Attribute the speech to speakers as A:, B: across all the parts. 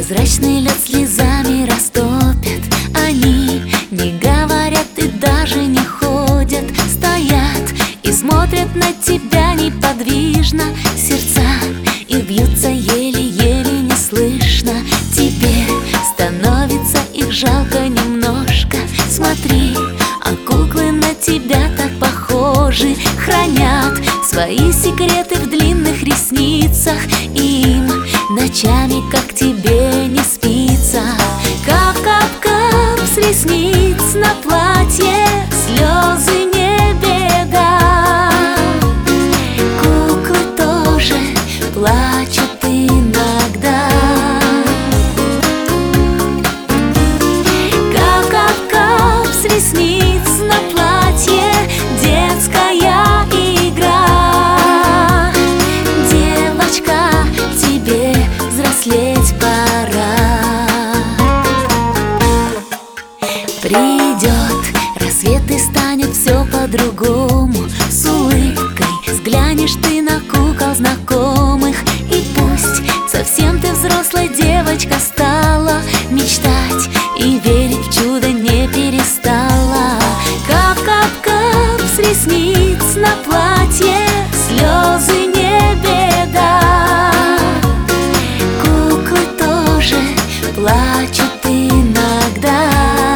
A: Прозрачный лед слезами растопят. Они не говорят и даже не ходят, стоят и смотрят на тебя неподвижно. Сердца их бьются еле-еле не слышно. Тебе становится их жалко немножко. Смотри, а куклы на тебя так похожи. Хранят свои секреты в длинных ресницах. Им ночами, как тебе, не спится. Кап-кап-кап с ресниц на платье, слезы не беда. Куклы тоже плачут иногда. Кап-кап-кап с ресниц на платье, детская игра. Девочка, тебе взрослеть пора. Придет рассвет и станет все по-другому. С улыбкой взглянешь ты на кукол знакомых. И пусть совсем ты взрослая девочка стала, мечтать и верить в чудо не перестала. Кап-кап-кап с ресниц на платье, слезы не беда. Куклы тоже плачут иногда.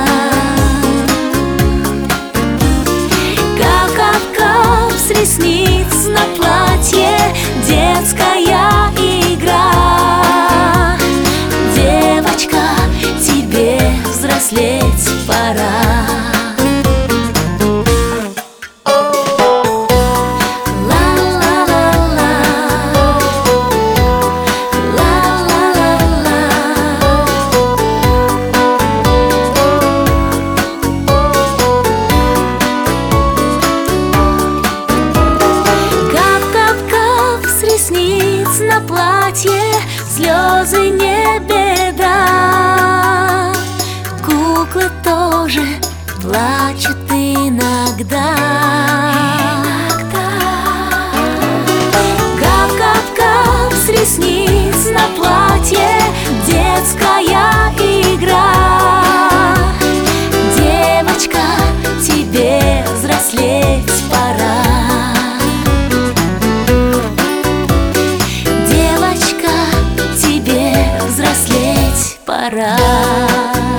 A: Кап-кап-кап с ресниц на платье, детская игра. Девочка, тебе взрослеть пора. На платье, слезы не беда. Куклы тоже плачут иногда. Кап-кап-кап с ресниц на платье, детская игра. Девочка, тебе взрослеть пора. Пора.